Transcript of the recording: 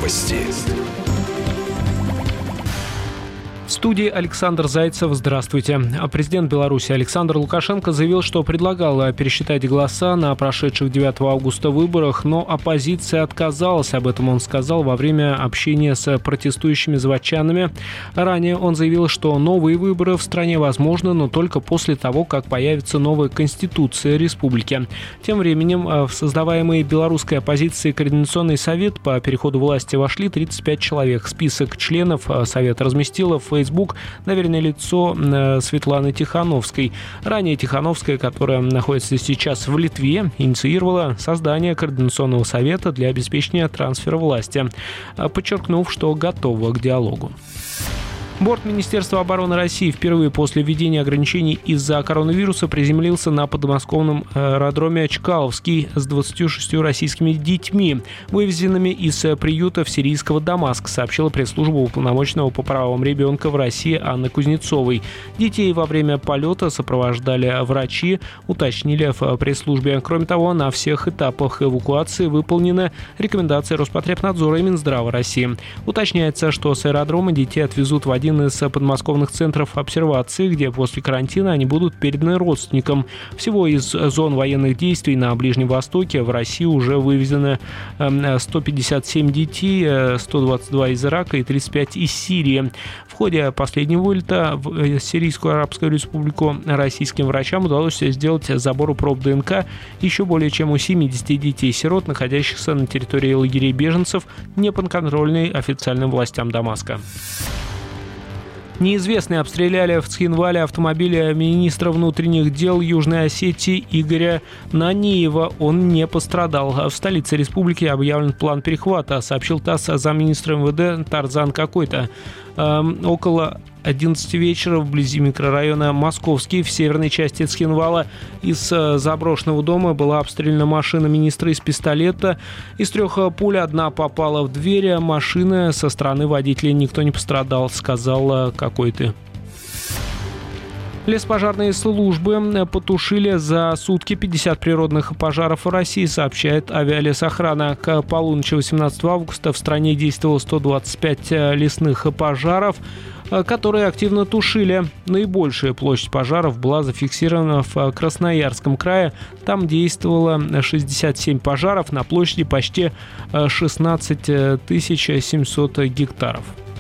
Новости. В студии Александр Зайцев. Здравствуйте. Президент Беларуси Александр Лукашенко заявил, что предлагал пересчитать голоса на прошедших 9 августа выборах, но оппозиция отказалась. Об этом он сказал во время общения с протестующими заводчанами. Ранее он заявил, что новые выборы в стране возможны, но только после того, как появится новая конституция республики. Тем временем в создаваемый белорусской оппозицией Координационный совет по переходу власти вошли 35 человек. Список членов совета разместила в Facebook доверенное лицо Светланы Тихановской. Ранее Тихановская, которая находится сейчас в Литве, инициировала создание Координационного совета для обеспечения трансфера власти, подчеркнув, что готова к диалогу. Борт Министерства обороны России впервые после введения ограничений из-за коронавируса приземлился на подмосковном аэродроме Чкаловский с 26 российскими детьми, вывезенными из приютов сирийского Дамаск, сообщила пресс-служба уполномоченного по правам ребенка в России Анны Кузнецовой. Детей во время полета сопровождали врачи, уточнили в пресс-службе. Кроме того, на всех этапах эвакуации выполнены рекомендации Роспотребнадзора и Минздрава России. Уточняется, что с аэродрома детей отвезут в один из подмосковных центров обсервации, где после карантина они будут переданы родственникам. Всего из зон военных действий на Ближнем Востоке в Россию уже вывезено 157 детей, 122 из Ирака и 35 из Сирии. В ходе последнего вылета в Сирийскую Арабскую Республику российским врачам удалось сделать забор проб ДНК еще более чем у 70 детей-сирот, находящихся на территории лагерей беженцев, не подконтрольной официальным властям Дамаска. Неизвестные обстреляли в Цхинвале автомобиль министра внутренних дел Южной Осетии Игоря Наниева. Он не пострадал. В столице республики объявлен план перехвата, сообщил ТАСС замминистра МВД Тарзан Какой-то. Около 11 вечера вблизи микрорайона Московский в северной части Цхинвала из заброшенного дома была обстреляна машина министра из пистолета. Из 3 пуль одна попала в дверь, а машины со стороны водителя никто не пострадал, сказал Какой-то. Леспожарные службы потушили за сутки 50 природных пожаров в России, сообщает Авиалесохрана. К полуночи 18 августа в стране действовало 125 лесных пожаров, которые активно тушили. Наибольшая площадь пожаров была зафиксирована в Красноярском крае. Там действовало 67 пожаров на площади почти 16 700 гектаров.